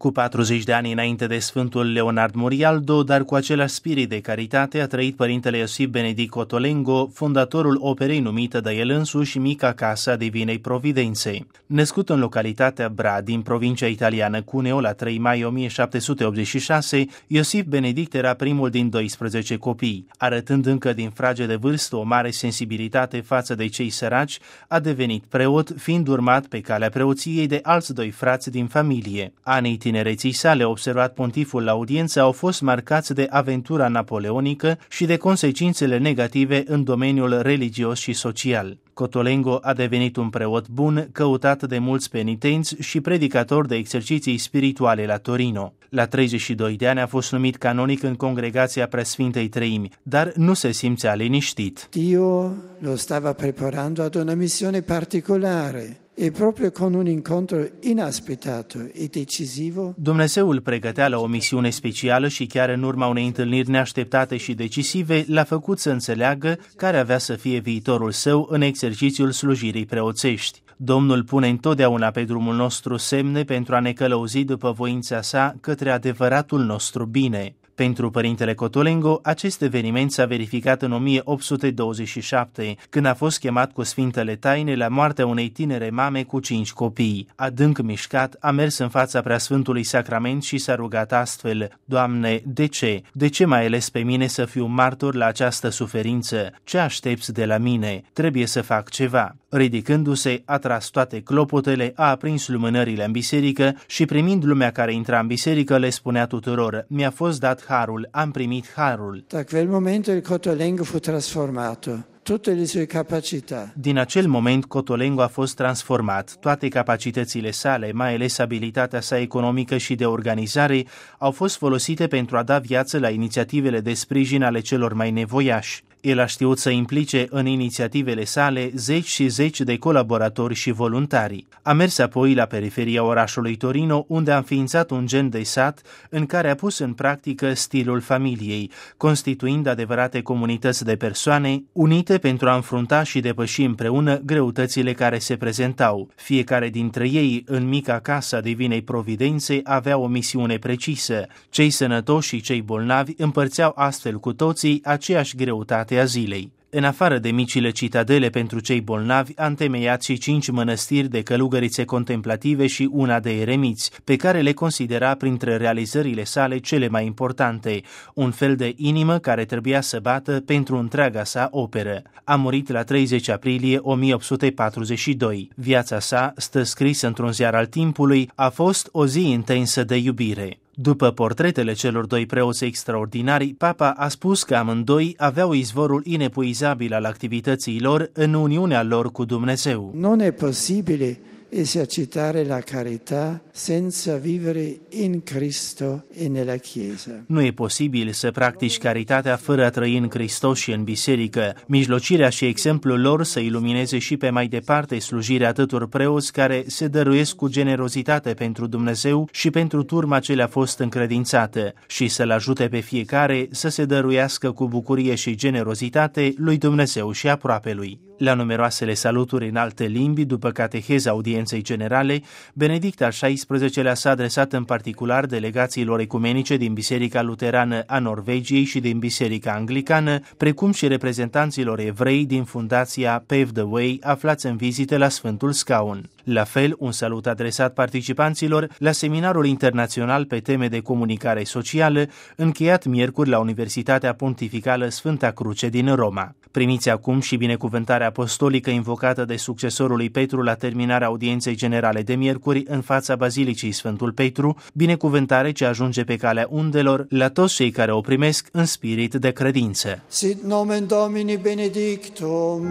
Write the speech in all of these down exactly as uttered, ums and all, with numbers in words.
Cu patruzeci de ani înainte de Sfântul Leonard Murialdo, dar cu același spirit de caritate, a trăit părintele Iosif Benedict Cotolengo, fondatorul operei numită de el însuși Mica Casa Divinei Providențe. Născut în localitatea Bra, din provincia italiană Cuneo, la trei mai o mie șapte sute optzeci și șase, Iosif Benedict era primul din doisprezece copii. Arătând încă din frage de vârstă o mare sensibilitate față de cei săraci, a devenit preot, fiind urmat pe calea preoției de alți doi frați din familie. Anii tinereții sale, observat pontiful la audiență, au fost marcați de aventura napoleonică și de consecințele negative în domeniul religios și social. Cotolengo a devenit un preot bun, căutat de mulți penitenți și predicator de exerciții spirituale la Torino. La treizeci și doi de ani a fost numit canonic în Congregația Preasfintei Treimi, dar nu se simțea liniștit. Dio lo stava preparando ad una missione particolare. E proprio con un incontro inaspettato e decisivo. Dumnezeu îl pregătea la o misiune specială și chiar în urma unei întâlniri neașteptate și decisive l-a făcut să înțeleagă care avea să fie viitorul său în exercițiul slujirii preoțești. Domnul pune întotdeauna pe drumul nostru semne pentru a ne călăuzi după voința sa către adevăratul nostru bine. Pentru părintele Cotolengo, acest eveniment s-a verificat în o mie opt sute douăzeci și șapte, când a fost chemat cu Sfintele Taine la moartea unei tinere mame cu cinci copii. Adânc mișcat, a mers în fața Preasfântului Sacrament și s-a rugat astfel: Doamne, de ce? De ce m-ai ales pe mine să fiu martor la această suferință? Ce aștepți de la mine? Trebuie să fac ceva. Ridicându-se, a tras toate clopotele, a aprins lumânările în biserică și, primind lumea care intra în biserică, le spunea tuturor: mi-a fost dat harul, am primit harul. Da quel momento il Cotolengo fu trasformato. Tutte le sue capacità. Din acel moment, Cotolengo a fost transformat. Toate capacitățile sale, mai ales abilitatea sa economică și de organizare, au fost folosite pentru a da viață la inițiativele de sprijin ale celor mai nevoiași. El a știut să implice în inițiativele sale zeci și zeci de colaboratori și voluntari. A mers apoi la periferia orașului Torino, unde a înființat un gen de sat în care a pus în practică stilul familiei, constituind adevărate comunități de persoane unite pentru a înfrunta și depăși împreună greutățile care se prezentau. Fiecare dintre ei, în Mica Casa Divinei Providențe, avea o misiune precisă. Cei sănătoși și cei bolnavi împărțeau astfel cu toții aceeași greutate a zilei. În afară de micile citadele pentru cei bolnavi, a întemeiat și cinci mănăstiri de călugărițe contemplative și una de eremiți, pe care le considera printre realizările sale cele mai importante, un fel de inimă care trebuia să bată pentru întreaga sa operă. A murit la treizeci aprilie o mie opt sute patruzeci și doi. Viața sa, stă scrisă într-un ziar al timpului, a fost o zi intensă de iubire. După portretele celor doi preoți extraordinari, Papa a spus că amândoi aveau izvorul inepuizabil al activității lor în uniunea lor cu Dumnezeu. Non è possibile esercitare la carità senza vivere in Cristo e nella Chiesa. Nu e posibil să practici caritatea fără a trăi în Hristos și în biserică. Mijlocirea și exemplul lor să ilumineze și pe mai departe slujirea atâtor preoți care se dăruiesc cu generozitate pentru Dumnezeu și pentru turma ce le-a fost încredințată și să-l ajute pe fiecare să se dăruiască cu bucurie și generozitate lui Dumnezeu și aproapelui. La numeroasele saluturi în alte limbi, după cateheza audienței generale, Benedict al șaisprezecelea s-a adresat în particular delegațiilor ecumenice din Biserica Luterană a Norvegiei și din Biserica Anglicană, precum și reprezentanților evrei din fundația Pave the Way, aflați în vizite la Sfântul Scaun. La fel, un salut adresat participanților la seminarul internațional pe teme de comunicare socială, încheiat miercuri la Universitatea Pontificală Sfânta Cruce din Roma. Primiți acum și binecuvântarea apostolică invocată de succesorul lui Petru la terminarea audienței generale de miercuri în fața Bazilicii Sfântul Petru, binecuvântare ce ajunge pe calea undelor la toți cei care o primesc în spirit de credință. Sit nomen Domini benedictum.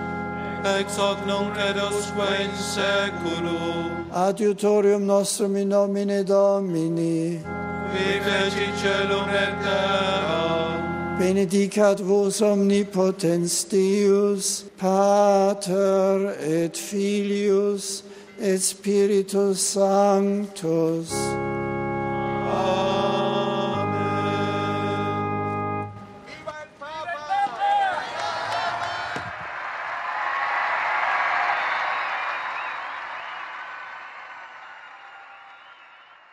Ex hoc nunc et usque in seculum. Adiutorium nostrum in nomine Domini. Qui feci celum et terra. Benedicat vos omnipotens Deus, Pater et Filius et Spiritus Sanctus. Amen.